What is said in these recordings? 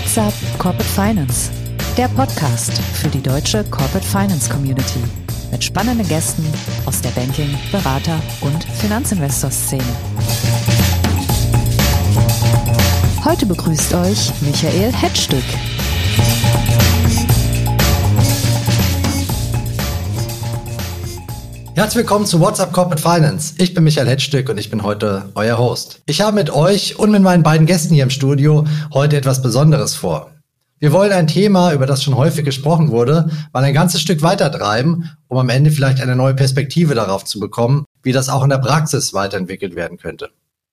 What's Up Corporate Finance, der Podcast für die deutsche Corporate Finance Community mit spannenden Gästen aus der Banking-, Berater- und Finanzinvestor-Szene. Heute begrüßt euch Michael Hetzstück. Herzlich willkommen zu What's Up Corporate Finance. Ich bin Michael Hetzstück und ich bin heute euer Host. Ich habe mit euch und mit meinen beiden Gästen hier im Studio heute etwas Besonderes vor. Wir wollen ein Thema, über das schon häufig gesprochen wurde, mal ein ganzes Stück weiter treiben, um am Ende vielleicht eine neue Perspektive darauf zu bekommen, wie das auch in der Praxis weiterentwickelt werden könnte.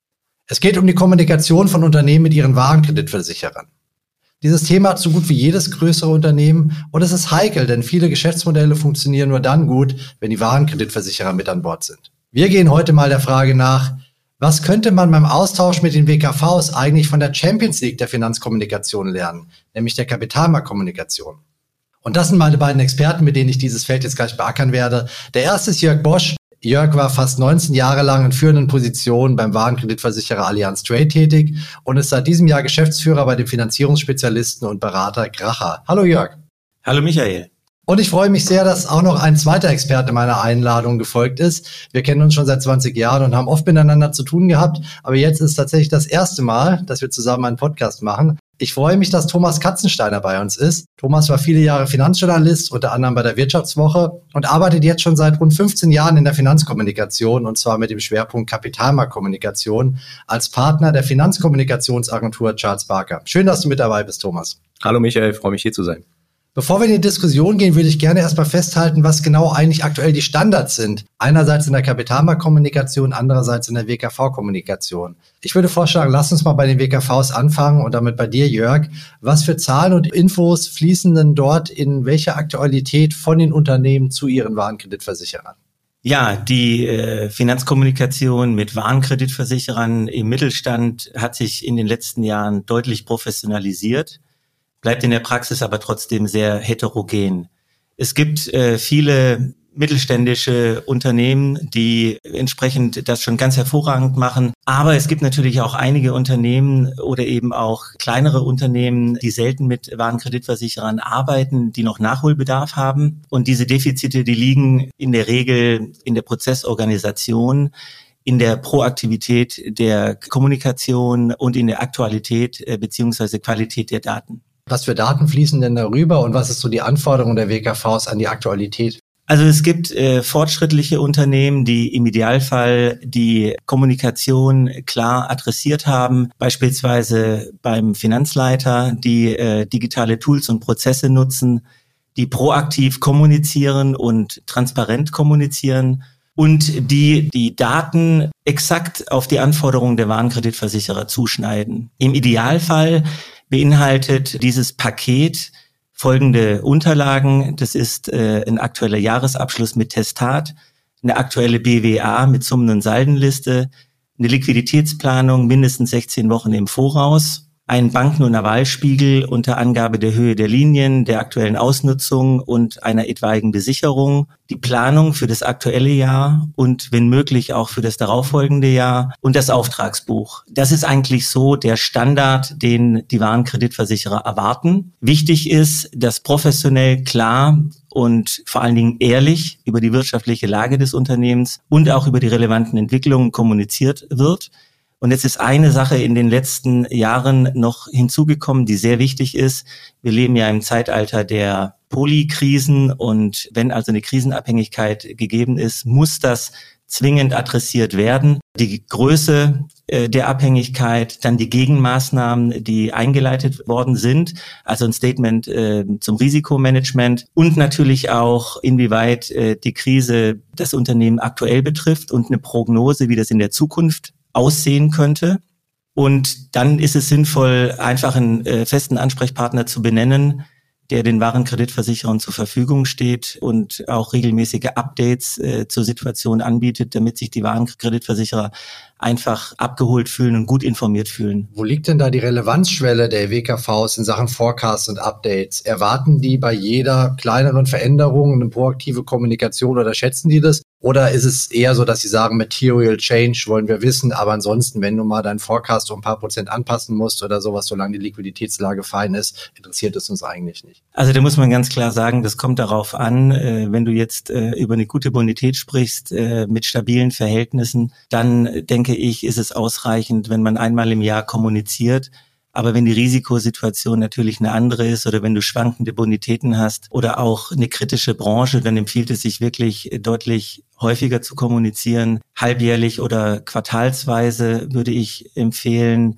Es geht um die Kommunikation von Unternehmen mit ihren Warenkreditversicherern. Dieses Thema hat so gut wie jedes größere Unternehmen und es ist heikel, denn viele Geschäftsmodelle funktionieren nur dann gut, wenn die Warenkreditversicherer mit an Bord sind. Wir gehen heute mal der Frage nach, was könnte man beim Austausch mit den WKVs eigentlich von der Champions League der Finanzkommunikation lernen, nämlich der Kapitalmarktkommunikation? Und das sind meine beiden Experten, mit denen ich dieses Feld jetzt gleich beackern werde. Der erste ist Jörg Bosch. Jörg war fast 19 Jahre lang in führenden Positionen beim Warenkreditversicherer Allianz Trade tätig und ist seit diesem Jahr Geschäftsführer bei dem Finanzierungsspezialisten und Berater Kracher. Hallo Jörg. Hallo Michael. Und ich freue mich sehr, dass auch noch ein zweiter Experte meiner Einladung gefolgt ist. Wir kennen uns schon seit 20 Jahren und haben oft miteinander zu tun gehabt, aber jetzt ist tatsächlich das erste Mal, dass wir zusammen einen Podcast machen. Ich freue mich, dass Thomas Katzensteiner bei uns ist. Thomas war viele Jahre Finanzjournalist, unter anderem bei der Wirtschaftswoche und arbeitet jetzt schon seit rund 15 Jahren in der Finanzkommunikation und zwar mit dem Schwerpunkt Kapitalmarktkommunikation als Partner der Finanzkommunikationsagentur Charles Barker. Schön, dass du mit dabei bist, Thomas. Hallo Michael, freue mich hier zu sein. Bevor wir in die Diskussion gehen, würde ich gerne erstmal festhalten, was genau eigentlich aktuell die Standards sind. Einerseits in der Kapitalmarktkommunikation, andererseits in der WKV-Kommunikation. Ich würde vorschlagen, lass uns mal bei den WKVs anfangen und damit bei dir, Jörg. Was für Zahlen und Infos fließen denn dort in welcher Aktualität von den Unternehmen zu ihren Warenkreditversicherern? Ja, die Finanzkommunikation mit Warenkreditversicherern im Mittelstand hat sich in den letzten Jahren deutlich professionalisiert. Bleibt in der Praxis aber trotzdem sehr heterogen. Es gibt viele mittelständische Unternehmen, die entsprechend das schon ganz hervorragend machen. Aber es gibt natürlich auch einige Unternehmen oder eben auch kleinere Unternehmen, die selten mit Warenkreditversicherern arbeiten, die noch Nachholbedarf haben. Und diese Defizite, die liegen in der Regel in der Prozessorganisation, in der Proaktivität der Kommunikation und in der Aktualität bzw. Qualität der Daten. Was für Daten fließen denn darüber und was ist so die Anforderung der WKVs an die Aktualität? Also es gibt fortschrittliche Unternehmen, die im Idealfall die Kommunikation klar adressiert haben, beispielsweise beim Finanzleiter, die digitale Tools und Prozesse nutzen, die proaktiv kommunizieren und transparent kommunizieren und die Daten exakt auf die Anforderungen der Warenkreditversicherer zuschneiden. Im Idealfall beinhaltet dieses Paket folgende Unterlagen. Das ist ein aktueller Jahresabschluss mit Testat, eine aktuelle BWA mit Summen- und Saldenliste, eine Liquiditätsplanung mindestens 16 Wochen im Voraus, ein Banken- und Avalspiegel unter Angabe der Höhe der Linien, der aktuellen Ausnutzung und einer etwaigen Besicherung, die Planung für das aktuelle Jahr und wenn möglich auch für das darauffolgende Jahr und das Auftragsbuch. Das ist eigentlich so der Standard, den die Warenkreditversicherer erwarten. Wichtig ist, dass professionell klar und vor allen Dingen ehrlich über die wirtschaftliche Lage des Unternehmens und auch über die relevanten Entwicklungen kommuniziert wird. Und jetzt ist eine Sache in den letzten Jahren noch hinzugekommen, die sehr wichtig ist. Wir leben ja im Zeitalter der Polykrisen und wenn also eine Krisenabhängigkeit gegeben ist, muss das zwingend adressiert werden. Die Größe der Abhängigkeit, dann die Gegenmaßnahmen, die eingeleitet worden sind, also ein Statement zum Risikomanagement und natürlich auch, inwieweit die Krise das Unternehmen aktuell betrifft und eine Prognose, wie das in der Zukunft aussehen könnte. Und dann ist es sinnvoll, einfach einen festen Ansprechpartner zu benennen, der den Warenkreditversicherern zur Verfügung steht und auch regelmäßige Updates zur Situation anbietet, damit sich die Warenkreditversicherer einfach abgeholt fühlen und gut informiert fühlen. Wo liegt denn da die Relevanzschwelle der WKVs in Sachen Forecasts und Updates? Erwarten die bei jeder kleineren Veränderung eine proaktive Kommunikation oder schätzen die das? Oder ist es eher so, dass sie sagen, Material Change wollen wir wissen, aber ansonsten, wenn du mal deinen Forecast um ein paar Prozent anpassen musst oder sowas, solange die Liquiditätslage fein ist, interessiert es uns eigentlich nicht? Also da muss man ganz klar sagen, das kommt darauf an, wenn du jetzt über eine gute Bonität sprichst, mit stabilen Verhältnissen, dann denke ich, ist es ausreichend, wenn man einmal im Jahr kommuniziert. Aber wenn die Risikosituation natürlich eine andere ist oder wenn du schwankende Bonitäten hast oder auch eine kritische Branche, dann empfiehlt es sich wirklich deutlich häufiger zu kommunizieren. Halbjährlich oder quartalsweise würde ich empfehlen.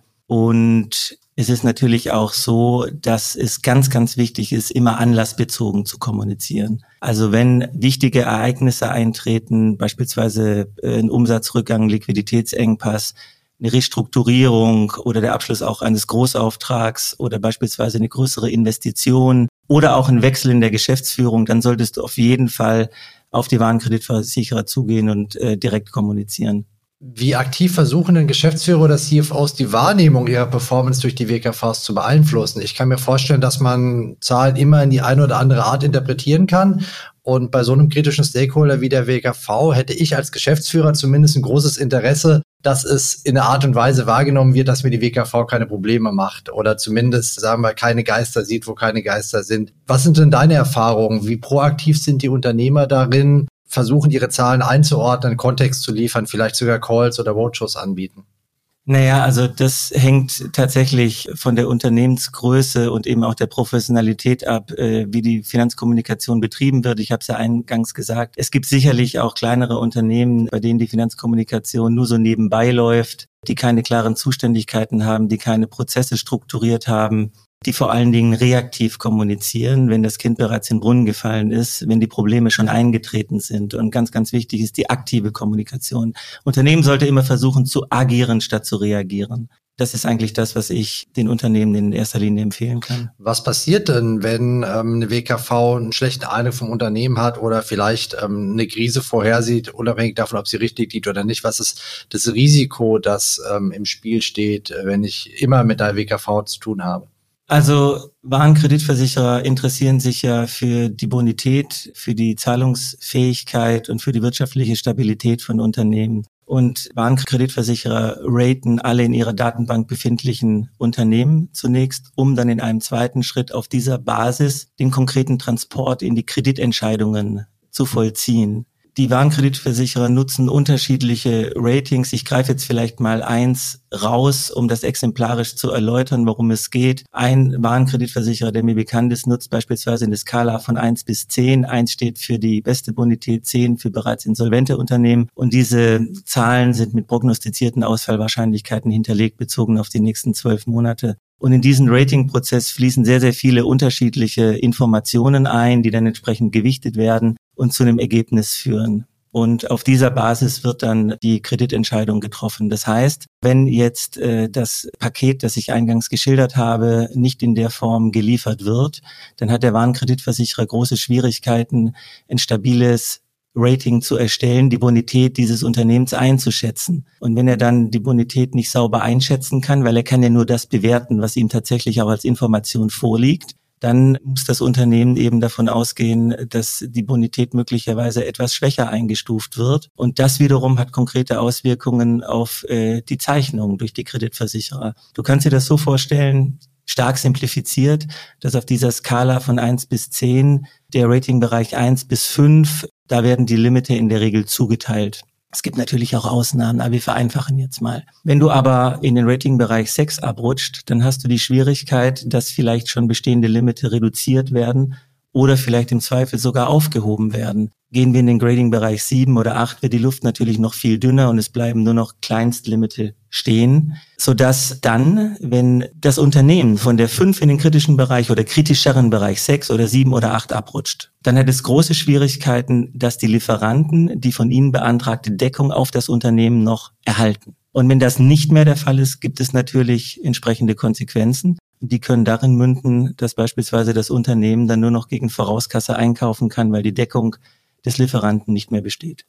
Und es ist natürlich auch so, dass es ganz, ganz wichtig ist, immer anlassbezogen zu kommunizieren. Also wenn wichtige Ereignisse eintreten, beispielsweise ein Umsatzrückgang, Liquiditätsengpass, eine Restrukturierung oder der Abschluss auch eines Großauftrags oder beispielsweise eine größere Investition oder auch ein Wechsel in der Geschäftsführung, dann solltest du auf jeden Fall auf die Warenkreditversicherer zugehen und direkt kommunizieren. Wie aktiv versuchen denn Geschäftsführer oder CFOs die Wahrnehmung ihrer Performance durch die WKVs zu beeinflussen? Ich kann mir vorstellen, dass man Zahlen immer in die eine oder andere Art interpretieren kann. Und bei so einem kritischen Stakeholder wie der WKV hätte ich als Geschäftsführer zumindest ein großes Interesse, dass es in einer Art und Weise wahrgenommen wird, dass mir die WKV keine Probleme macht oder zumindest, sagen wir, keine Geister sieht, wo keine Geister sind. Was sind denn deine Erfahrungen? Wie proaktiv sind die Unternehmer darin, versuchen ihre Zahlen einzuordnen, Kontext zu liefern, vielleicht sogar Calls oder Roadshows anbieten? Naja, also das hängt tatsächlich von der Unternehmensgröße und eben auch der Professionalität ab, wie die Finanzkommunikation betrieben wird. Ich habe es ja eingangs gesagt, es gibt sicherlich auch kleinere Unternehmen, bei denen die Finanzkommunikation nur so nebenbei läuft, die keine klaren Zuständigkeiten haben, die keine Prozesse strukturiert haben, die vor allen Dingen reaktiv kommunizieren, wenn das Kind bereits in den Brunnen gefallen ist, wenn die Probleme schon eingetreten sind. Und ganz, ganz wichtig ist die aktive Kommunikation. Unternehmen sollte immer versuchen zu agieren, statt zu reagieren. Das ist eigentlich das, was ich den Unternehmen in erster Linie empfehlen kann. Was passiert denn, wenn eine WKV einen schlechten Eindruck vom Unternehmen hat oder vielleicht eine Krise vorhersieht, unabhängig davon, ob sie richtig liegt oder nicht? Was ist das Risiko, das im Spiel steht, wenn ich immer mit der WKV zu tun habe? Also Warenkreditversicherer interessieren sich ja für die Bonität, für die Zahlungsfähigkeit und für die wirtschaftliche Stabilität von Unternehmen. Und Warenkreditversicherer raten alle in ihrer Datenbank befindlichen Unternehmen zunächst, um dann in einem zweiten Schritt auf dieser Basis den konkreten Transport in die Kreditentscheidungen zu vollziehen. Die Warenkreditversicherer nutzen unterschiedliche Ratings. Ich greife jetzt vielleicht mal eins raus, um das exemplarisch zu erläutern, worum es geht. Ein Warenkreditversicherer, der mir bekannt ist, nutzt beispielsweise eine Skala von 1 bis 10. 1 steht für die beste Bonität, 10 für bereits insolvente Unternehmen. Und diese Zahlen sind mit prognostizierten Ausfallwahrscheinlichkeiten hinterlegt, bezogen auf die nächsten 12 Monate. Und in diesen Ratingprozess fließen sehr, sehr viele unterschiedliche Informationen ein, die dann entsprechend gewichtet werden und zu einem Ergebnis führen. Und auf dieser Basis wird dann die Kreditentscheidung getroffen. Das heißt, wenn jetzt das Paket, das ich eingangs geschildert habe, nicht in der Form geliefert wird, dann hat der Warenkreditversicherer große Schwierigkeiten, ein stabiles Rating zu erstellen, die Bonität dieses Unternehmens einzuschätzen. Und wenn er dann die Bonität nicht sauber einschätzen kann, weil er kann ja nur das bewerten, was ihm tatsächlich auch als Information vorliegt, dann muss das Unternehmen eben davon ausgehen, dass die Bonität möglicherweise etwas schwächer eingestuft wird. Und das wiederum hat konkrete Auswirkungen auf die Zeichnung durch die Kreditversicherer. Du kannst dir das so vorstellen, stark simplifiziert, dass auf dieser Skala von 1 bis 10 der Ratingbereich 1 bis 5, da werden die Limite in der Regel zugeteilt. Es gibt natürlich auch Ausnahmen, aber wir vereinfachen jetzt mal. Wenn du aber in den Ratingbereich 6 abrutscht, dann hast du die Schwierigkeit, dass vielleicht schon bestehende Limite reduziert werden oder vielleicht im Zweifel sogar aufgehoben werden. Gehen wir in den Grading-Bereich 7 oder 8, wird die Luft natürlich noch viel dünner und es bleiben nur noch Kleinstlimite stehen, sodass dann, wenn das Unternehmen von der 5 in den kritischen Bereich oder kritischeren Bereich 6 oder 7 oder 8 abrutscht, dann hat es große Schwierigkeiten, dass die Lieferanten die von ihnen beantragte Deckung auf das Unternehmen noch erhalten. Und wenn das nicht mehr der Fall ist, gibt es natürlich entsprechende Konsequenzen. Die können darin münden, dass beispielsweise das Unternehmen dann nur noch gegen Vorauskasse einkaufen kann, weil die Deckung des Lieferanten nicht mehr besteht.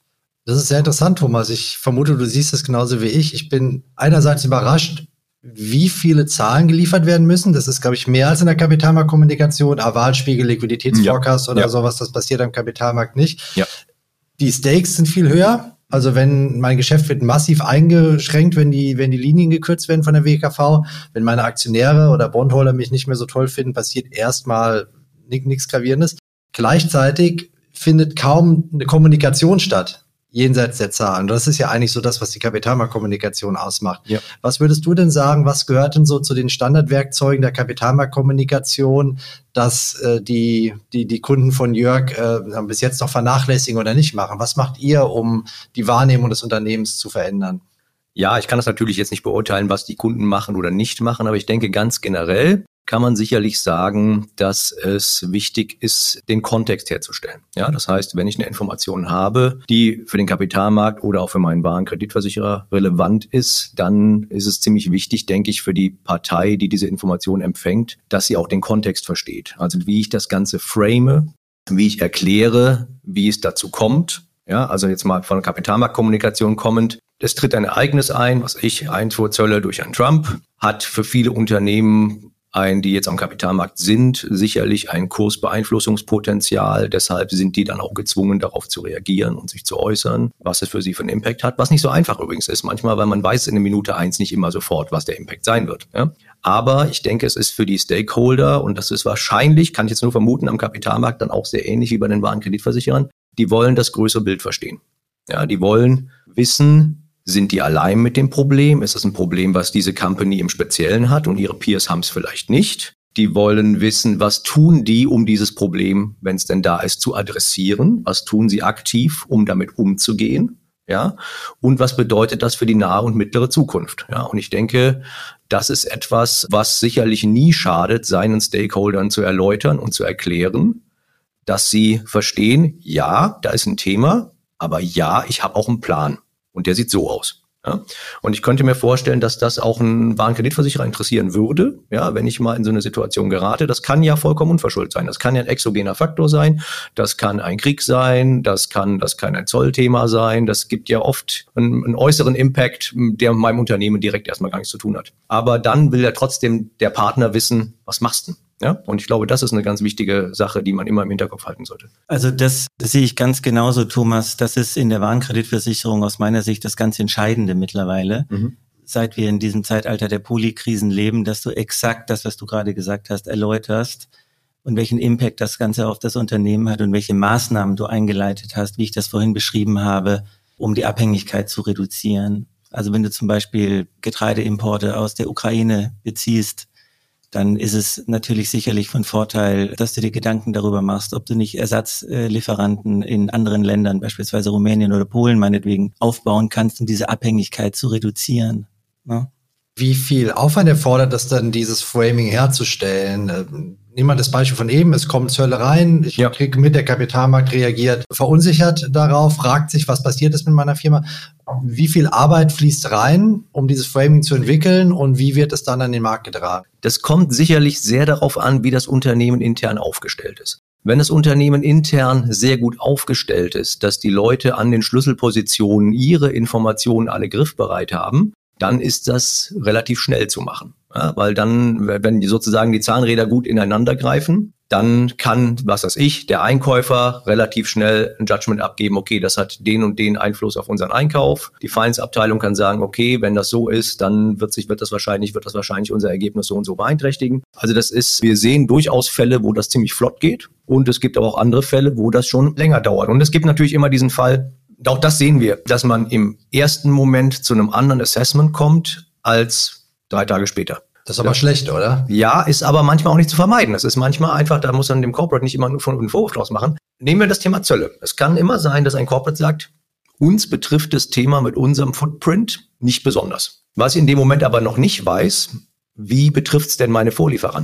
Das ist sehr interessant, Thomas. Ich vermute, du siehst es genauso wie ich. Ich bin einerseits überrascht, wie viele Zahlen geliefert werden müssen. Das ist, glaube ich, mehr als in der Kapitalmarktkommunikation. Wahlspiegel, Liquiditätsforecast oder sowas, das passiert am Kapitalmarkt nicht. Ja. Die Stakes sind viel höher. Also wenn mein Geschäft wird massiv eingeschränkt, wenn die Linien gekürzt werden von der WKV, wenn meine Aktionäre oder Bondholder mich nicht mehr so toll finden, passiert erstmal nichts Gravierendes. Gleichzeitig findet kaum eine Kommunikation statt, jenseits der Zahlen. Das ist ja eigentlich so das, was die Kapitalmarktkommunikation ausmacht. Ja. Was würdest du denn sagen, was gehört denn so zu den Standardwerkzeugen der Kapitalmarktkommunikation, dass die Kunden von Jörg bis jetzt noch vernachlässigen oder nicht machen? Was macht ihr, um die Wahrnehmung des Unternehmens zu verändern? Ja, ich kann das natürlich jetzt nicht beurteilen, was die Kunden machen oder nicht machen, aber ich denke, ganz generell kann man sicherlich sagen, dass es wichtig ist, den Kontext herzustellen. Ja, das heißt, wenn ich eine Information habe, die für den Kapitalmarkt oder auch für meinen Warenkreditversicherer relevant ist, dann ist es ziemlich wichtig, denke ich, für die Partei, die diese Information empfängt, dass sie auch den Kontext versteht. Also wie ich das Ganze frame, wie ich erkläre, wie es dazu kommt. Ja, also jetzt mal von Kapitalmarktkommunikation kommend. Es tritt ein Ereignis ein, Einfuhrzölle durch Herrn Trump, hat für viele Unternehmen die jetzt am Kapitalmarkt sind, sicherlich ein Kursbeeinflussungspotenzial. Deshalb sind die dann auch gezwungen, darauf zu reagieren und sich zu äußern, was es für sie für einen Impact hat. Was nicht so einfach übrigens ist manchmal, weil man weiß in der Minute 1 nicht immer sofort, was der Impact sein wird. Ja? Aber ich denke, es ist für die Stakeholder, und das ist wahrscheinlich, kann ich jetzt nur vermuten, am Kapitalmarkt dann auch sehr ähnlich wie bei den Warenkreditversicherern, die wollen das größere Bild verstehen. Ja, die wollen wissen, sind die allein mit dem Problem? Ist es ein Problem, was diese Company im Speziellen hat und ihre Peers haben es vielleicht nicht? Die wollen wissen, was tun die, um dieses Problem, wenn es denn da ist, zu adressieren? Was tun sie aktiv, um damit umzugehen? Ja, und was bedeutet das für die nahe und mittlere Zukunft? Ja, und ich denke, das ist etwas, was sicherlich nie schadet, seinen Stakeholdern zu erläutern und zu erklären, dass sie verstehen, ja, da ist ein Thema, aber ja, ich habe auch einen Plan. Und der sieht so aus. Ja. Und ich könnte mir vorstellen, dass das auch einen Warenkreditversicherer interessieren würde, ja, wenn ich mal in so eine Situation gerate. Das kann ja vollkommen unverschuldet sein. Das kann ja ein exogener Faktor sein. Das kann ein Krieg sein. Das kann ein Zollthema sein. Das gibt ja oft einen äußeren Impact, der mit meinem Unternehmen direkt erstmal gar nichts zu tun hat. Aber dann will ja trotzdem der Partner wissen, was machst du? Ja, und ich glaube, das ist eine ganz wichtige Sache, die man immer im Hinterkopf halten sollte. Also das sehe ich ganz genauso, Thomas. Das ist in der Warenkreditversicherung aus meiner Sicht das ganz Entscheidende mittlerweile. Seit wir in diesem Zeitalter der Polykrisen leben, dass du exakt das, was du gerade gesagt hast, erläuterst und welchen Impact das Ganze auf das Unternehmen hat und welche Maßnahmen du eingeleitet hast, wie ich das vorhin beschrieben habe, um die Abhängigkeit zu reduzieren. Also wenn du zum Beispiel Getreideimporte aus der Ukraine beziehst, dann ist es natürlich sicherlich von Vorteil, dass du dir Gedanken darüber machst, ob du nicht Ersatzlieferanten in anderen Ländern, beispielsweise Rumänien oder Polen meinetwegen, aufbauen kannst, um diese Abhängigkeit zu reduzieren. Ne? Wie viel Aufwand erfordert es dann, dieses Framing herzustellen? Nehmen wir das Beispiel von eben, es kommen Zölle rein, ich kriege mit, der Kapitalmarkt reagiert verunsichert darauf, fragt sich, was passiert ist mit meiner Firma. Wie viel Arbeit fließt rein, um dieses Framing zu entwickeln und wie wird es dann an den Markt getragen? Das kommt sicherlich sehr darauf an, wie das Unternehmen intern aufgestellt ist. Wenn das Unternehmen intern sehr gut aufgestellt ist, dass die Leute an den Schlüsselpositionen ihre Informationen alle griffbereit haben, dann ist das relativ schnell zu machen. Ja, weil dann, wenn sozusagen die Zahnräder gut ineinander greifen, dann kann, der Einkäufer relativ schnell ein Judgment abgeben, okay, das hat den und den Einfluss auf unseren Einkauf. Die Finance-Abteilung kann sagen, okay, wenn das so ist, dann wird das wahrscheinlich unser Ergebnis so und so beeinträchtigen. Also wir sehen durchaus Fälle, wo das ziemlich flott geht und es gibt aber auch andere Fälle, wo das schon länger dauert. Und es gibt natürlich immer diesen Fall, auch das sehen wir, dass man im ersten Moment zu einem anderen Assessment kommt als 3 Tage später. Das ist aber schlecht, oder? Ja, ist aber manchmal auch nicht zu vermeiden. Das ist manchmal einfach, da muss man dem Corporate nicht immer nur von einen Vorwurf draus machen. Nehmen wir das Thema Zölle. Es kann immer sein, dass ein Corporate sagt, uns betrifft das Thema mit unserem Footprint nicht besonders. Was ich in dem Moment aber noch nicht weiß, wie betrifft es denn meine Vorlieferanten?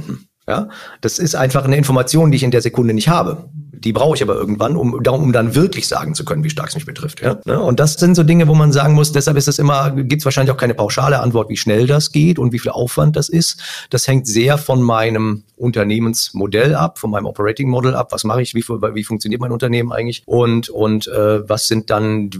Ja, das ist einfach eine Information, die ich in der Sekunde nicht habe. Die brauche ich aber irgendwann, um dann wirklich sagen zu können, wie stark es mich betrifft. Ja? Und das sind so Dinge, wo man sagen muss, deshalb gibt es wahrscheinlich auch keine pauschale Antwort, wie schnell das geht und wie viel Aufwand das ist. Das hängt sehr von meinem Unternehmensmodell ab, von meinem Operating Model ab. Was mache ich? Wie funktioniert mein Unternehmen eigentlich? Und was sind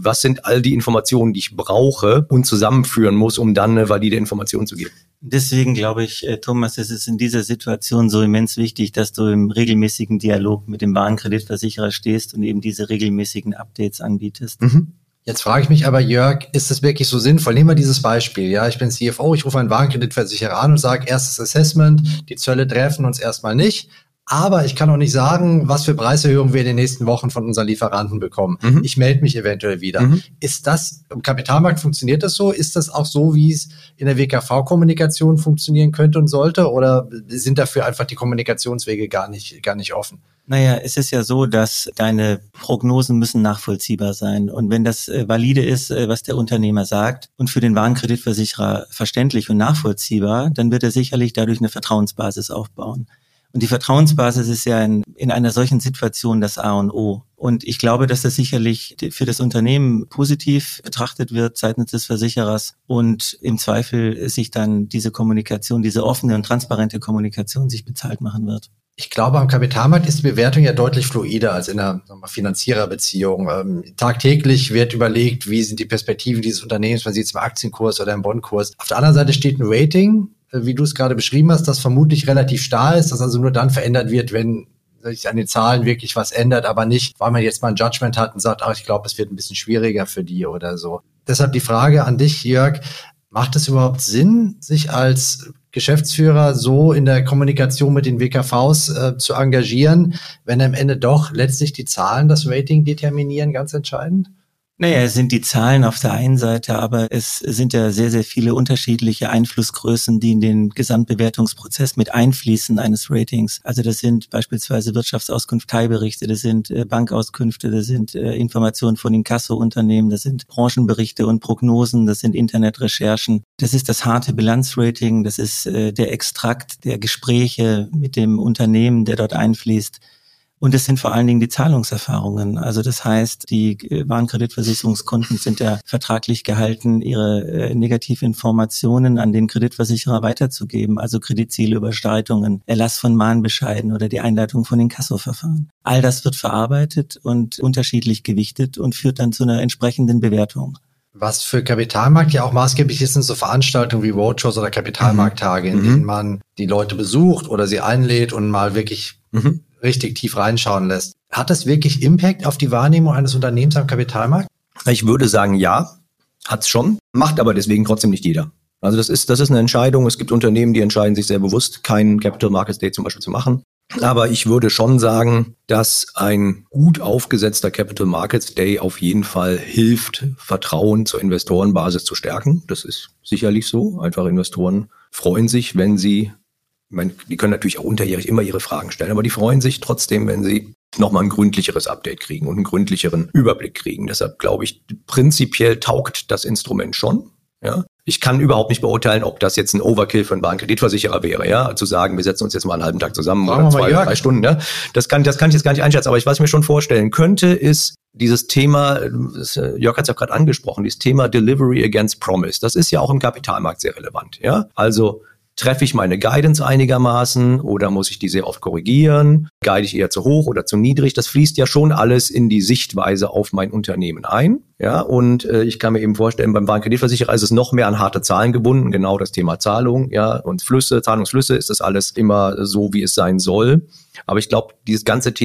all die Informationen, die ich brauche und zusammenführen muss, um dann eine valide Information zu geben? Deswegen glaube ich, Thomas, es ist in dieser Situation so immens wichtig, dass du im regelmäßigen Dialog mit dem Warenkreditversicherer stehst und eben diese regelmäßigen Updates anbietest. Mhm. Jetzt frage ich mich aber, Jörg, ist das wirklich so sinnvoll? Nehmen wir dieses Beispiel. Ja, ich bin CFO, ich rufe einen Warenkreditversicherer an und sage, erstes Assessment, die Zölle treffen uns erstmal nicht. Aber ich kann auch nicht sagen, was für Preiserhöhungen wir in den nächsten Wochen von unseren Lieferanten bekommen. Mhm. Ich melde mich eventuell wieder. Mhm. Ist das, im Kapitalmarkt funktioniert das so? Ist das auch so, wie es in der WKV-Kommunikation funktionieren könnte und sollte? Oder sind dafür einfach die Kommunikationswege gar nicht offen? Naja, es ist ja so, dass deine Prognosen müssen nachvollziehbar sein. Und wenn das valide ist, was der Unternehmer sagt und für den Warenkreditversicherer verständlich und nachvollziehbar, dann wird er sicherlich dadurch eine Vertrauensbasis aufbauen. Und die Vertrauensbasis ist ja in einer solchen Situation das A und O. Und ich glaube, dass das sicherlich für das Unternehmen positiv betrachtet wird seitens des Versicherers und im Zweifel sich dann diese Kommunikation, diese offene und transparente Kommunikation sich bezahlt machen wird. Ich glaube, am Kapitalmarkt ist die Bewertung ja deutlich fluider als in einer Finanziererbeziehung. Tagtäglich wird überlegt, wie sind die Perspektiven dieses Unternehmens, man sieht es im Aktienkurs oder im Bondkurs. Auf der anderen Seite steht ein Rating, wie du es gerade beschrieben hast, das vermutlich relativ starr ist, das also nur dann verändert wird, wenn sich an den Zahlen wirklich was ändert, aber nicht, weil man jetzt mal ein Judgment hat und sagt, ich glaube, es wird ein bisschen schwieriger für die oder so. Deshalb die Frage an dich, Jörg, macht es überhaupt Sinn, sich als Geschäftsführer so in der Kommunikation mit den WKVs zu engagieren, wenn am Ende doch letztlich die Zahlen das Rating determinieren, ganz entscheidend? Naja, es sind die Zahlen auf der einen Seite, aber es sind ja sehr, sehr viele unterschiedliche Einflussgrößen, die in den Gesamtbewertungsprozess mit einfließen eines Ratings. Also das sind beispielsweise Wirtschaftsauskunft, Teilberichte, das sind Bankauskünfte, das sind Informationen von Inkasso-Unternehmen, das sind Branchenberichte und Prognosen, das sind Internetrecherchen. Das ist das harte Bilanzrating, das ist der Extrakt der Gespräche mit dem Unternehmen, der dort einfließt. Und es sind vor allen Dingen die Zahlungserfahrungen. Also das heißt, die Warenkreditversicherungskunden sind ja vertraglich gehalten, ihre Negativinformationen an den Kreditversicherer weiterzugeben, also Kreditzielüberschreitungen, Erlass von Mahnbescheiden oder die Einleitung von Inkassoverfahren. All das wird verarbeitet und unterschiedlich gewichtet und führt dann zu einer entsprechenden Bewertung. Was für Kapitalmarkt ja auch maßgeblich ist, sind so Veranstaltungen wie Roadshows oder Kapitalmarkttage, in denen man die Leute besucht oder sie einlädt und mal wirklich richtig tief reinschauen lässt. Hat das wirklich Impact auf die Wahrnehmung eines Unternehmens am Kapitalmarkt? Ich würde sagen, ja, hat's schon, macht aber deswegen trotzdem nicht jeder. Also das ist eine Entscheidung. Es gibt Unternehmen, die entscheiden sich sehr bewusst, keinen Capital Markets Day zum Beispiel zu machen. Aber ich würde schon sagen, dass ein gut aufgesetzter Capital Markets Day auf jeden Fall hilft, Vertrauen zur Investorenbasis zu stärken. Das ist sicherlich so. Einfach Investoren freuen sich, wenn sie, die können natürlich auch unterjährig immer ihre Fragen stellen, aber die freuen sich trotzdem, wenn sie nochmal ein gründlicheres Update kriegen und einen gründlicheren Überblick kriegen. Deshalb glaube ich, prinzipiell taugt das Instrument schon. Ja. Ich kann überhaupt nicht beurteilen, ob das jetzt ein Overkill für einen Warenkreditversicherer wäre, ja, zu sagen, wir setzen uns jetzt mal einen halben Tag zusammen oder 2 oder 3 Stunden, ja. Das kann ich jetzt gar nicht einschätzen, aber was ich mir schon vorstellen könnte, ist dieses Thema, Jörg hat es ja gerade angesprochen, dieses Thema Delivery against Promise. Das ist ja auch im Kapitalmarkt sehr relevant, ja. Also treffe ich meine Guidance einigermaßen oder muss ich die sehr oft korrigieren? Guide ich eher zu hoch oder zu niedrig? Das fließt ja schon alles in die Sichtweise auf mein Unternehmen ein. Ja, und ich kann mir eben vorstellen, beim Warenkreditversicherer ist es noch mehr an harte Zahlen gebunden, genau das Thema Zahlung, ja, und Zahlungsflüsse, ist das alles immer so, wie es sein soll. Aber ich glaube, dieses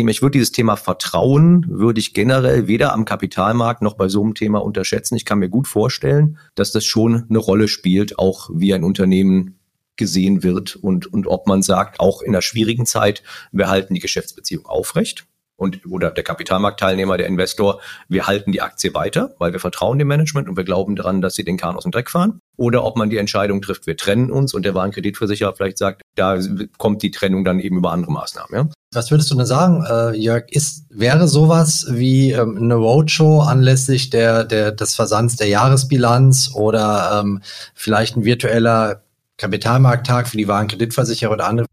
Thema Vertrauen würde ich generell weder am Kapitalmarkt noch bei so einem Thema unterschätzen. Ich kann mir gut vorstellen, dass das schon eine Rolle spielt, auch wie ein Unternehmen gesehen wird und ob man sagt, auch in einer schwierigen Zeit, wir halten die Geschäftsbeziehung aufrecht oder der Kapitalmarktteilnehmer, der Investor, wir halten die Aktie weiter, weil wir vertrauen dem Management und wir glauben daran, dass sie den Kahn aus dem Dreck fahren. Oder ob man die Entscheidung trifft, wir trennen uns und der Warenkreditversicherer vielleicht sagt, da kommt die Trennung dann eben über andere Maßnahmen. Ja? Was würdest du denn sagen, Jörg, wäre sowas wie eine Roadshow anlässlich des Versands der Jahresbilanz oder vielleicht ein virtueller Kapitalmarkttag für die Warenkreditversicherer oder andere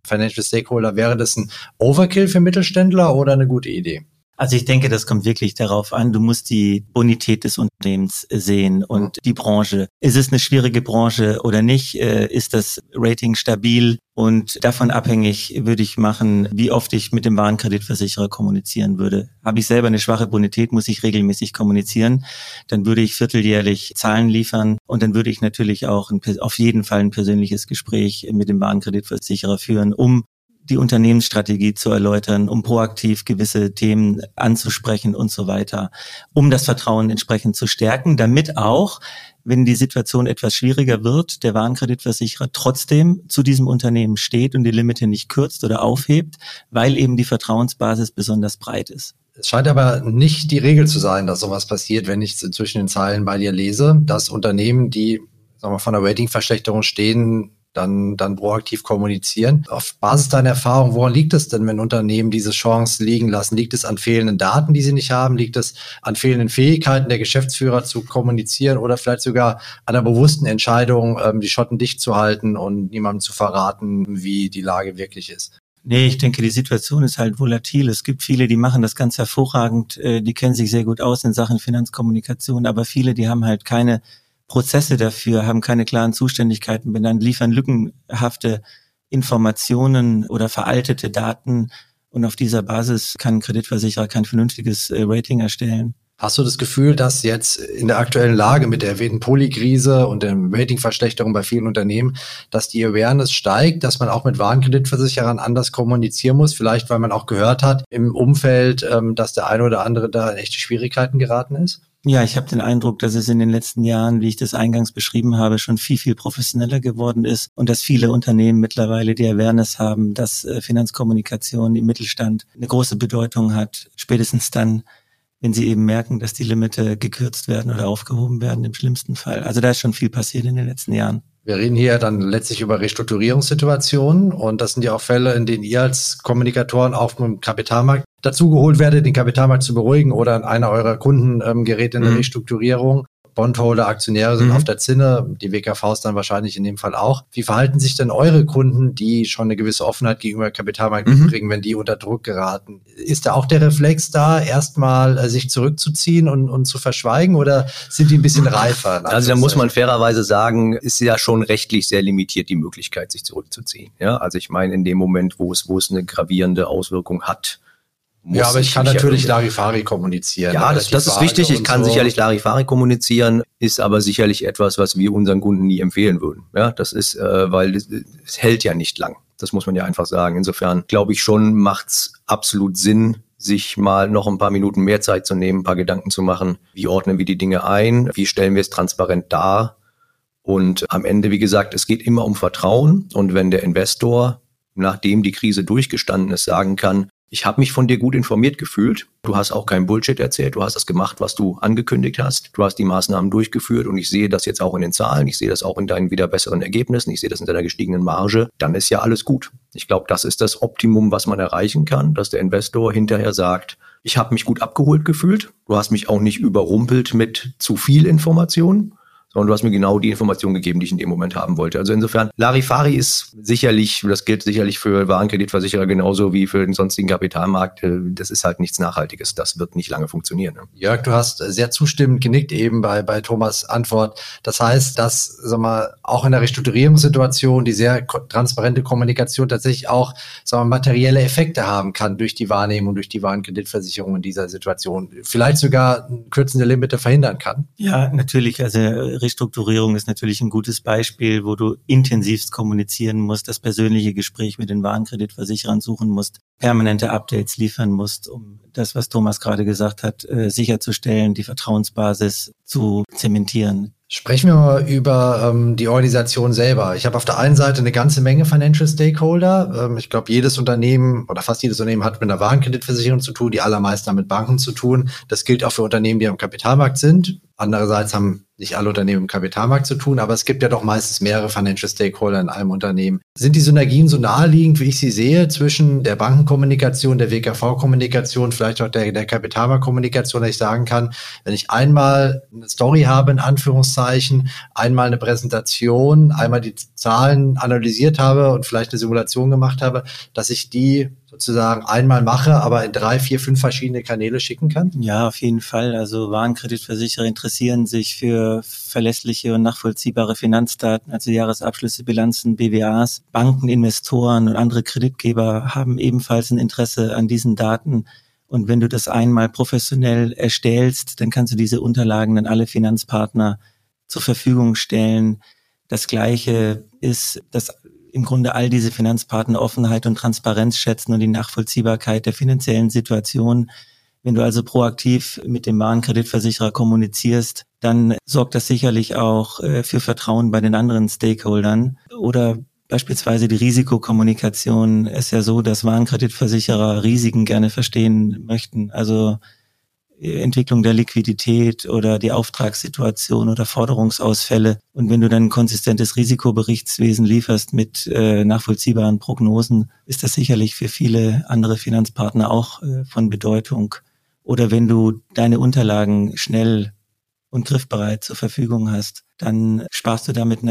Financial Stakeholder. Wäre das ein Overkill für Mittelständler oder eine gute Idee? Also ich denke, das kommt wirklich darauf an. Du musst die Bonität des Unternehmens sehen und die Branche. Ist es eine schwierige Branche oder nicht? Ist das Rating stabil? Und davon abhängig würde ich machen, wie oft ich mit dem Warenkreditversicherer kommunizieren würde. Habe ich selber eine schwache Bonität, muss ich regelmäßig kommunizieren. Dann würde ich vierteljährlich Zahlen liefern und dann würde ich natürlich auch auf jeden Fall ein persönliches Gespräch mit dem Warenkreditversicherer führen, um die Unternehmensstrategie zu erläutern, um proaktiv gewisse Themen anzusprechen und so weiter, um das Vertrauen entsprechend zu stärken, damit auch, wenn die Situation etwas schwieriger wird, der Warenkreditversicherer trotzdem zu diesem Unternehmen steht und die Limite nicht kürzt oder aufhebt, weil eben die Vertrauensbasis besonders breit ist. Es scheint aber nicht die Regel zu sein, dass sowas passiert, wenn ich zwischen den Zeilen bei dir lese, dass Unternehmen, die sagen wir, von der Ratingverschlechterung stehen, dann proaktiv kommunizieren. Auf Basis deiner Erfahrung, woran liegt es denn, wenn Unternehmen diese Chance liegen lassen? Liegt es an fehlenden Daten, die sie nicht haben? Liegt es an fehlenden Fähigkeiten der Geschäftsführer zu kommunizieren oder vielleicht sogar an der bewussten Entscheidung, die Schotten dicht zu halten und niemandem zu verraten, wie die Lage wirklich ist? Nee, ich denke, die Situation ist halt volatil. Es gibt viele, die machen das ganz hervorragend, die kennen sich sehr gut aus in Sachen Finanzkommunikation, aber viele, die haben halt keine Prozesse dafür, haben keine klaren Zuständigkeiten benannt, liefern lückenhafte Informationen oder veraltete Daten und auf dieser Basis kann ein Kreditversicherer kein vernünftiges Rating erstellen. Hast du das Gefühl, dass jetzt in der aktuellen Lage mit der erwähnten Polykrise und der Ratingverschlechterung bei vielen Unternehmen, dass die Awareness steigt, dass man auch mit Warenkreditversicherern anders kommunizieren muss? Vielleicht, weil man auch gehört hat im Umfeld, dass der eine oder andere da in echte Schwierigkeiten geraten ist? Ja, ich habe den Eindruck, dass es in den letzten Jahren, wie ich das eingangs beschrieben habe, schon viel professioneller geworden ist und dass viele Unternehmen mittlerweile die Awareness haben, dass Finanzkommunikation im Mittelstand eine große Bedeutung hat, spätestens dann, wenn sie eben merken, dass die Limite gekürzt werden oder aufgehoben werden im schlimmsten Fall. Also da ist schon viel passiert in den letzten Jahren. Wir reden hier dann letztlich über Restrukturierungssituationen und das sind ja auch Fälle, in denen ihr als Kommunikatoren auf dem Kapitalmarkt dazugeholt werdet, den Kapitalmarkt zu beruhigen oder einer eurer Kunden gerät in eine Restrukturierung. Bondholder, Aktionäre sind auf der Zinne, die WKVs dann wahrscheinlich in dem Fall auch. Wie verhalten sich denn eure Kunden, die schon eine gewisse Offenheit gegenüber Kapitalmarkt mitbringen, wenn die unter Druck geraten? Ist da auch der Reflex da, erstmal sich zurückzuziehen und zu verschweigen oder sind die ein bisschen reifer? Also da muss man fairerweise sagen, ist ja schon rechtlich sehr limitiert die Möglichkeit, sich zurückzuziehen. Ja, also ich meine, in dem Moment, wo es eine gravierende Auswirkung hat, ja, aber ich kann natürlich Larifari kommunizieren. Ja, das ist wichtig. Ich kann sicherlich Larifari kommunizieren, ist aber sicherlich etwas, was wir unseren Kunden nie empfehlen würden. Ja, das ist, weil es hält ja nicht lang. Das muss man ja einfach sagen. Insofern glaube ich schon, macht's absolut Sinn, sich mal noch ein paar Minuten mehr Zeit zu nehmen, ein paar Gedanken zu machen. Wie ordnen wir die Dinge ein? Wie stellen wir es transparent dar? Und am Ende, wie gesagt, es geht immer um Vertrauen. Und wenn der Investor, nachdem die Krise durchgestanden ist, sagen kann, ich habe mich von dir gut informiert gefühlt. Du hast auch keinen Bullshit erzählt. Du hast das gemacht, was du angekündigt hast. Du hast die Maßnahmen durchgeführt und ich sehe das jetzt auch in den Zahlen. Ich sehe das auch in deinen wieder besseren Ergebnissen. Ich sehe das in deiner gestiegenen Marge. Dann ist ja alles gut. Ich glaube, das ist das Optimum, was man erreichen kann, dass der Investor hinterher sagt, ich habe mich gut abgeholt gefühlt. Du hast mich auch nicht überrumpelt mit zu viel Information, sondern du hast mir genau die Information gegeben, die ich in dem Moment haben wollte. Also insofern, Larifari ist sicherlich, das gilt sicherlich für Warenkreditversicherer genauso wie für den sonstigen Kapitalmarkt, das ist halt nichts Nachhaltiges. Das wird nicht lange funktionieren. Jörg, du hast sehr zustimmend genickt eben bei Thomas' Antwort. Das heißt, dass, sag mal, auch in der Restrukturierungssituation die sehr transparente Kommunikation tatsächlich auch, sag mal, materielle Effekte haben kann durch die Wahrnehmung, durch die Warenkreditversicherung in dieser Situation. Vielleicht sogar kürzende Limite verhindern kann. Ja, natürlich. Also Restrukturierung ist natürlich ein gutes Beispiel, wo du intensivst kommunizieren musst, das persönliche Gespräch mit den Warenkreditversicherern suchen musst, permanente Updates liefern musst, um das, was Thomas gerade gesagt hat, sicherzustellen, die Vertrauensbasis zu zementieren. Sprechen wir mal über die Organisation selber. Ich habe auf der einen Seite eine ganze Menge Financial Stakeholder. Ich glaube, jedes Unternehmen oder fast jedes Unternehmen hat mit einer Warenkreditversicherung zu tun, die allermeisten haben mit Banken zu tun. Das gilt auch für Unternehmen, die am Kapitalmarkt sind. Andererseits haben nicht alle Unternehmen im Kapitalmarkt zu tun, aber es gibt ja doch meistens mehrere Financial Stakeholder in einem Unternehmen. Sind die Synergien so naheliegend, wie ich sie sehe, zwischen der Bankenkommunikation, der WKV-Kommunikation, vielleicht auch der Kapitalmarktkommunikation, dass ich sagen kann, wenn ich einmal eine Story habe, in Anführungszeichen, einmal eine Präsentation, einmal die Zahlen analysiert habe und vielleicht eine Simulation gemacht habe, dass ich die sozusagen einmal mache, aber in 3, 4, 5 verschiedene Kanäle schicken kann? Ja, auf jeden Fall. Also Warenkreditversicherer interessieren sich für verlässliche und nachvollziehbare Finanzdaten, also Jahresabschlüsse, Bilanzen, BWAs. Banken, Investoren und andere Kreditgeber haben ebenfalls ein Interesse an diesen Daten. Und wenn du das einmal professionell erstellst, dann kannst du diese Unterlagen an alle Finanzpartner zur Verfügung stellen. Das Gleiche ist, dass im Grunde all diese Finanzpartner Offenheit und Transparenz schätzen und die Nachvollziehbarkeit der finanziellen Situation. Wenn du also proaktiv mit dem Warenkreditversicherer kommunizierst, dann sorgt das sicherlich auch für Vertrauen bei den anderen Stakeholdern. Oder beispielsweise die Risikokommunikation ist ja so, dass Warenkreditversicherer Risiken gerne verstehen möchten. Also Entwicklung der Liquidität oder die Auftragssituation oder Forderungsausfälle. Und wenn du dann ein konsistentes Risikoberichtswesen lieferst mit nachvollziehbaren Prognosen, ist das sicherlich für viele andere Finanzpartner auch von Bedeutung. Oder wenn du deine Unterlagen schnell und griffbereit zur Verfügung hast, dann schaffst du damit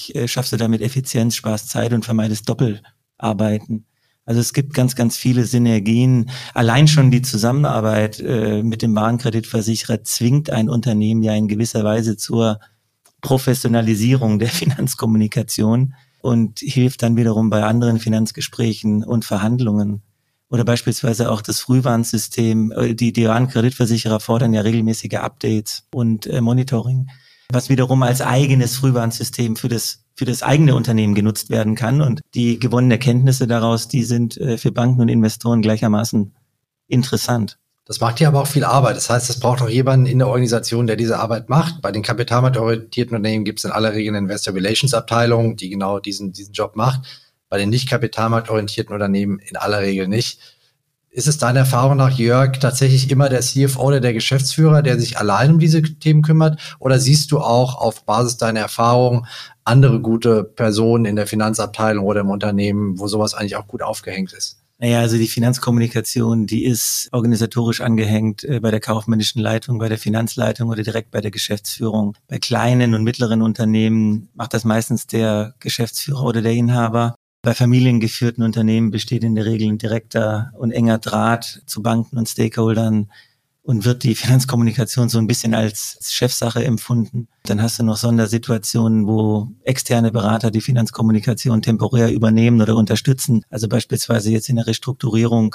Effizienz, sparst Zeit und vermeidest Doppelarbeiten. Also es gibt ganz, ganz viele Synergien. Allein schon die Zusammenarbeit mit dem Warenkreditversicherer zwingt ein Unternehmen ja in gewisser Weise zur Professionalisierung der Finanzkommunikation und hilft dann wiederum bei anderen Finanzgesprächen und Verhandlungen. Oder beispielsweise auch das Frühwarnsystem. Die Warenkreditversicherer fordern ja regelmäßige Updates und Monitoring, was wiederum als eigenes Frühwarnsystem für das eigene Unternehmen genutzt werden kann. Und die gewonnenen Erkenntnisse daraus, die sind für Banken und Investoren gleichermaßen interessant. Das macht ja aber auch viel Arbeit. Das heißt, es braucht auch jemanden in der Organisation, der diese Arbeit macht. Bei den kapitalmarktorientierten Unternehmen gibt es in aller Regel eine Investor Relations Abteilung, die genau diesen Job macht. Bei den nicht kapitalmarktorientierten Unternehmen in aller Regel nicht. Ist es deiner Erfahrung nach, Jörg, tatsächlich immer der CFO oder der Geschäftsführer, der sich allein um diese Themen kümmert? Oder siehst du auch auf Basis deiner Erfahrung andere gute Personen in der Finanzabteilung oder im Unternehmen, wo sowas eigentlich auch gut aufgehängt ist? Naja, also die Finanzkommunikation, die ist organisatorisch angehängt bei der kaufmännischen Leitung, bei der Finanzleitung oder direkt bei der Geschäftsführung. Bei kleinen und mittleren Unternehmen macht das meistens der Geschäftsführer oder der Inhaber. Bei familiengeführten Unternehmen besteht in der Regel ein direkter und enger Draht zu Banken und Stakeholdern und wird die Finanzkommunikation so ein bisschen als Chefsache empfunden. Dann hast du noch Sondersituationen, wo externe Berater die Finanzkommunikation temporär übernehmen oder unterstützen. Also beispielsweise jetzt in der Restrukturierung,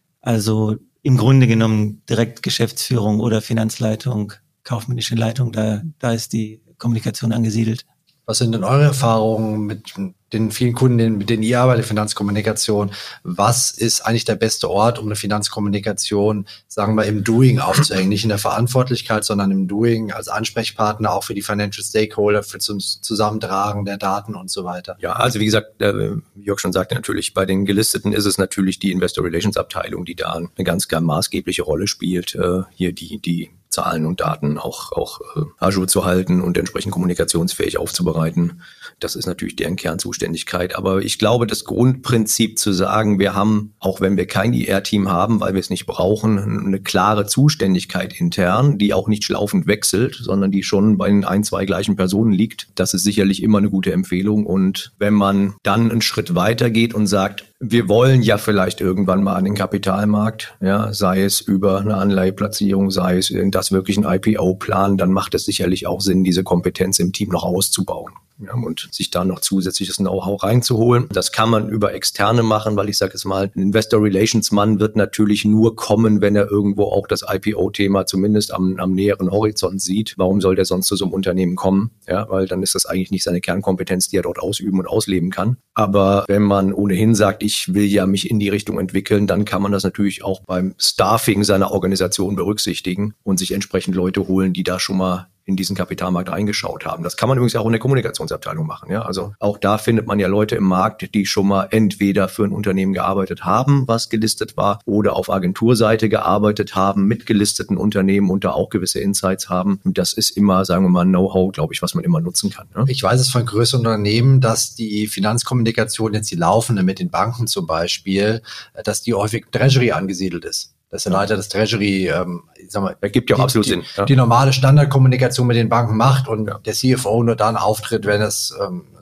also im Grunde genommen direkt Geschäftsführung oder Finanzleitung, kaufmännische Leitung, da ist die Kommunikation angesiedelt. Was sind denn eure Erfahrungen mit den vielen Kunden, mit denen ihr arbeitet, Finanzkommunikation? Was ist eigentlich der beste Ort, um eine Finanzkommunikation, sagen wir, im Doing aufzuhängen? Nicht in der Verantwortlichkeit, sondern im Doing als Ansprechpartner, auch für die Financial Stakeholder, für das Zusammentragen der Daten und so weiter. Ja, also wie gesagt, Jörg schon sagte natürlich, bei den Gelisteten ist es natürlich die Investor Relations Abteilung, die da eine ganz maßgebliche Rolle spielt, hier die Zahlen und Daten auch à jour zu halten und entsprechend kommunikationsfähig aufzubereiten. Das ist natürlich deren Kernzuständigkeit. Aber ich glaube, das Grundprinzip zu sagen, wir haben, auch wenn wir kein IR-Team haben, weil wir es nicht brauchen, eine klare Zuständigkeit intern, die auch nicht laufend wechselt, sondern die schon bei den 1, 2 gleichen Personen liegt. Das ist sicherlich immer eine gute Empfehlung. Und wenn man dann einen Schritt weiter geht und sagt, wir wollen ja vielleicht irgendwann mal an den Kapitalmarkt, ja, sei es über eine Anleiheplatzierung, sei es das wirklich ein IPO-Plan, dann macht es sicherlich auch Sinn, diese Kompetenz im Team noch auszubauen. Ja, und sich da noch zusätzliches Know-how reinzuholen. Das kann man über Externe machen, weil ich sage jetzt mal, ein Investor Relations Mann wird natürlich nur kommen, wenn er irgendwo auch das IPO-Thema zumindest am näheren Horizont sieht. Warum soll der sonst zu so einem Unternehmen kommen? Ja, weil dann ist das eigentlich nicht seine Kernkompetenz, die er dort ausüben und ausleben kann. Aber wenn man ohnehin sagt, ich will ja mich in die Richtung entwickeln, dann kann man das natürlich auch beim Staffing seiner Organisation berücksichtigen und sich entsprechend Leute holen, die da schon mal in diesen Kapitalmarkt reingeschaut haben. Das kann man übrigens auch in der Kommunikationsabteilung machen. Ja? Also auch da findet man ja Leute im Markt, die schon mal entweder für ein Unternehmen gearbeitet haben, was gelistet war, oder auf Agenturseite gearbeitet haben mit gelisteten Unternehmen und da auch gewisse Insights haben. Und das ist immer, sagen wir mal, Know-how, glaube ich, was man immer nutzen kann. Ne? Ich weiß es von größeren Unternehmen, dass die Finanzkommunikation, jetzt die laufende mit den Banken zum Beispiel, dass die häufig Treasury angesiedelt ist. Dass der Leiter des Treasury, das gibt ja auch absolut Sinn. Ja. Die normale Standardkommunikation mit den Banken macht und der CFO nur dann auftritt, wenn es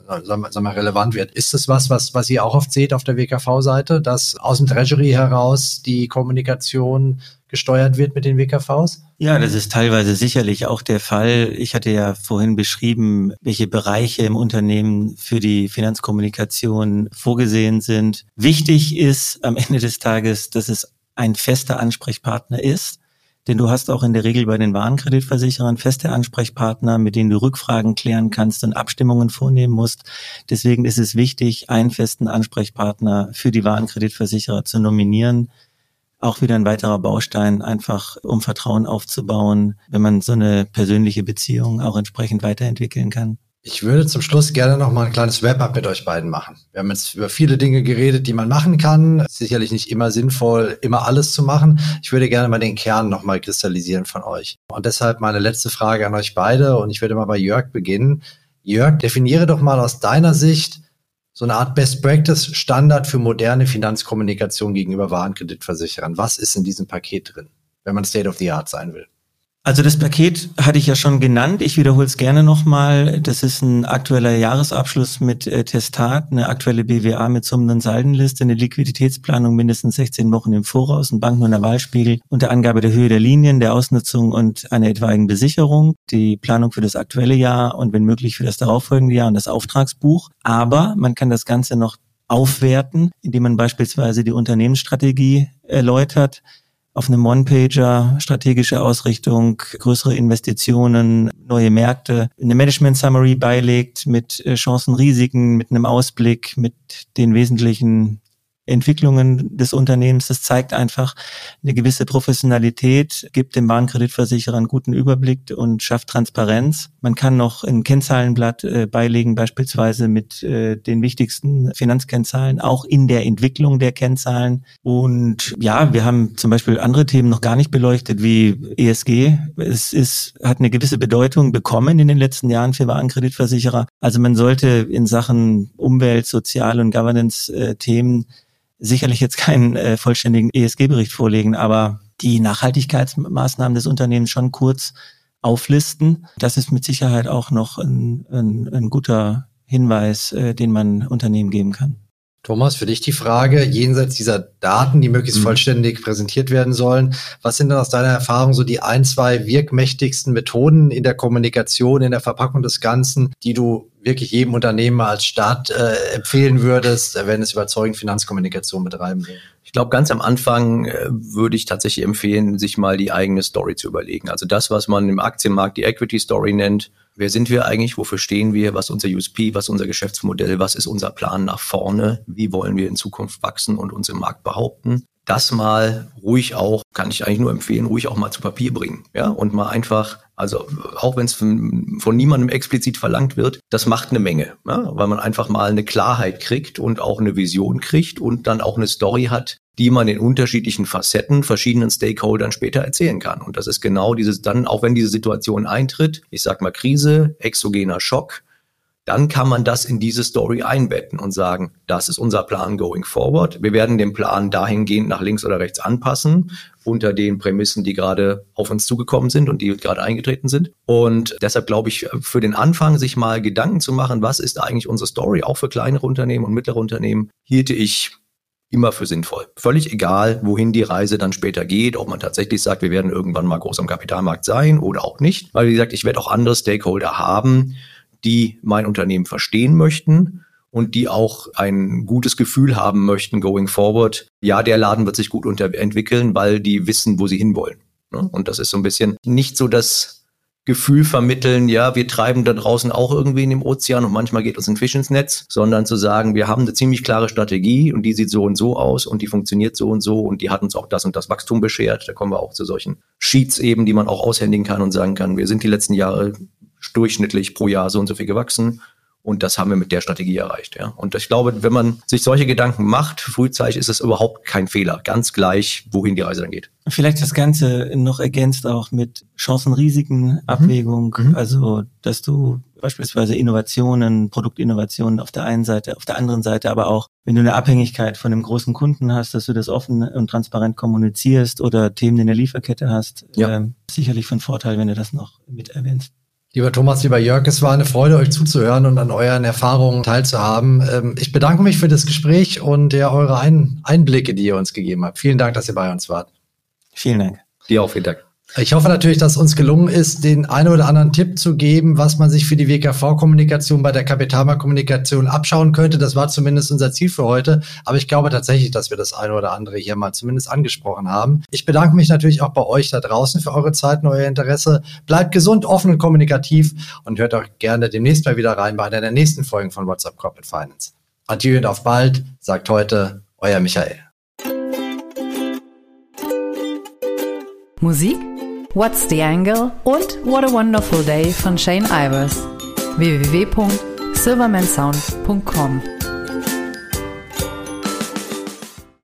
relevant wird. Ist das was ihr auch oft seht auf der WKV-Seite, dass aus dem Treasury heraus die Kommunikation gesteuert wird mit den WKVs? Ja, das ist teilweise sicherlich auch der Fall. Ich hatte ja vorhin beschrieben, welche Bereiche im Unternehmen für die Finanzkommunikation vorgesehen sind. Wichtig ist am Ende des Tages, dass es ein fester Ansprechpartner ist. Denn du hast auch in der Regel bei den Warenkreditversicherern feste Ansprechpartner, mit denen du Rückfragen klären kannst und Abstimmungen vornehmen musst. Deswegen ist es wichtig, einen festen Ansprechpartner für die Warenkreditversicherer zu nominieren. Auch wieder ein weiterer Baustein, einfach um Vertrauen aufzubauen, wenn man so eine persönliche Beziehung auch entsprechend weiterentwickeln kann. Ich würde zum Schluss gerne noch mal ein kleines Wrap-up mit euch beiden machen. Wir haben jetzt über viele Dinge geredet, die man machen kann. Sicherlich nicht immer sinnvoll, immer alles zu machen. Ich würde gerne mal den Kern noch mal kristallisieren von euch. Und deshalb meine letzte Frage an euch beide. Und ich würde mal bei Jörg beginnen. Jörg, definiere doch mal aus deiner Sicht so eine Art Best-Practice-Standard für moderne Finanzkommunikation gegenüber Warenkreditversicherern. Was ist in diesem Paket drin, wenn man State of the Art sein will? Also das Paket hatte ich ja schon genannt. Ich wiederhole es gerne nochmal. Das ist ein aktueller Jahresabschluss mit Testat, eine aktuelle BWA mit Summen- und Saldenliste, eine Liquiditätsplanung mindestens 16 Wochen im Voraus, ein Banken- und ein Wahlspiegel unter Angabe der Höhe der Linien, der Ausnutzung und einer etwaigen Besicherung, die Planung für das aktuelle Jahr und wenn möglich für das darauffolgende Jahr und das Auftragsbuch. Aber man kann das Ganze noch aufwerten, indem man beispielsweise die Unternehmensstrategie erläutert, auf einem One-Pager, strategische Ausrichtung, größere Investitionen, neue Märkte, eine Management-Summary beilegt mit Chancen, Risiken, mit einem Ausblick, mit den wesentlichen Entwicklungen des Unternehmens. Das zeigt einfach eine gewisse Professionalität, gibt dem Warenkreditversicherer einen guten Überblick und schafft Transparenz. Man kann noch ein Kennzahlenblatt beilegen, beispielsweise mit den wichtigsten Finanzkennzahlen, auch in der Entwicklung der Kennzahlen. Und ja, wir haben zum Beispiel andere Themen noch gar nicht beleuchtet, wie ESG. Es hat eine gewisse Bedeutung bekommen in den letzten Jahren für Warenkreditversicherer. Also man sollte in Sachen Umwelt, Sozial- und Governance-Themen sicherlich jetzt keinen vollständigen ESG-Bericht vorlegen, aber die Nachhaltigkeitsmaßnahmen des Unternehmens schon kurz auflisten. Das ist mit Sicherheit auch noch ein guter Hinweis, den man Unternehmen geben kann. Thomas, für dich die Frage, jenseits dieser Daten, die möglichst vollständig präsentiert werden sollen, was sind denn aus deiner Erfahrung so die 1, 2 wirkmächtigsten Methoden in der Kommunikation, in der Verpackung des Ganzen, die du wirklich jedem Unternehmen als Start empfehlen würdest, wenn es überzeugend Finanzkommunikation betreiben will? Ich glaube, ganz am Anfang würde ich tatsächlich empfehlen, sich mal die eigene Story zu überlegen. Also das, was man im Aktienmarkt die Equity Story nennt. Wer sind wir eigentlich? Wofür stehen wir? Was ist unser USP? Was ist unser Geschäftsmodell? Was ist unser Plan nach vorne? Wie wollen wir in Zukunft wachsen und uns im Markt behaupten? Das mal ruhig auch, kann ich eigentlich nur empfehlen, ruhig auch mal zu Papier bringen. Ja, und mal einfach, also auch wenn es von niemandem explizit verlangt wird, das macht eine Menge, ja, weil man einfach mal eine Klarheit kriegt und auch eine Vision kriegt und dann auch eine Story hat, die man in unterschiedlichen Facetten verschiedenen Stakeholdern später erzählen kann. Und das ist genau dieses dann, auch wenn diese Situation eintritt, ich sag mal Krise, exogener Schock, dann kann man das in diese Story einbetten und sagen, das ist unser Plan going forward. Wir werden den Plan dahingehend nach links oder rechts anpassen, unter den Prämissen, die gerade auf uns zugekommen sind und die gerade eingetreten sind. Und deshalb glaube ich, für den Anfang sich mal Gedanken zu machen, was ist eigentlich unsere Story, auch für kleinere Unternehmen und mittlere Unternehmen, hielte ich immer für sinnvoll. Völlig egal, wohin die Reise dann später geht, ob man tatsächlich sagt, wir werden irgendwann mal groß am Kapitalmarkt sein oder auch nicht. Weil, wie gesagt, ich werde auch andere Stakeholder haben, die mein Unternehmen verstehen möchten und die auch ein gutes Gefühl haben möchten, going forward. Ja, der Laden wird sich gut entwickeln, weil die wissen, wo sie hinwollen. Und das ist so ein bisschen nicht so das Gefühl vermitteln, ja, wir treiben da draußen auch irgendwie in dem Ozean und manchmal geht uns ein Fisch ins Netz, sondern zu sagen, wir haben eine ziemlich klare Strategie und die sieht so und so aus und die funktioniert so und so und die hat uns auch das und das Wachstum beschert. Da kommen wir auch zu solchen Sheets eben, die man auch aushändigen kann und sagen kann, wir sind die letzten Jahre durchschnittlich pro Jahr so und so viel gewachsen. Und das haben wir mit der Strategie erreicht. Ja. Und ich glaube, wenn man sich solche Gedanken macht, frühzeitig ist es überhaupt kein Fehler. Ganz gleich, wohin die Reise dann geht. Vielleicht das Ganze noch ergänzt auch mit Chancen-Risiken-Abwägung. Also, dass du beispielsweise Innovationen, Produktinnovationen auf der einen Seite, auf der anderen Seite, aber auch, wenn du eine Abhängigkeit von einem großen Kunden hast, dass du das offen und transparent kommunizierst oder Themen in der Lieferkette hast. Ja. Sicherlich von Vorteil, wenn du das noch mit erwähnst. Lieber Thomas, lieber Jörg, es war eine Freude, euch zuzuhören und an euren Erfahrungen teilzuhaben. Ich bedanke mich für das Gespräch und eure Einblicke, die ihr uns gegeben habt. Vielen Dank, dass ihr bei uns wart. Vielen Dank. Dir auch vielen Dank. Ich hoffe natürlich, dass uns gelungen ist, den einen oder anderen Tipp zu geben, was man sich für die WKV-Kommunikation bei der Kapitalmarktkommunikation abschauen könnte. Das war zumindest unser Ziel für heute. Aber ich glaube tatsächlich, dass wir das eine oder andere hier mal zumindest angesprochen haben. Ich bedanke mich natürlich auch bei euch da draußen für eure Zeit und euer Interesse. Bleibt gesund, offen und kommunikativ und hört auch gerne demnächst mal wieder rein bei einer der nächsten Folgen von WhatsApp Corporate Finance. Adieu und auf bald, sagt heute euer Michael. Musik? What's the Angle und What a Wonderful Day von Shane Ivers. www.silvermansound.com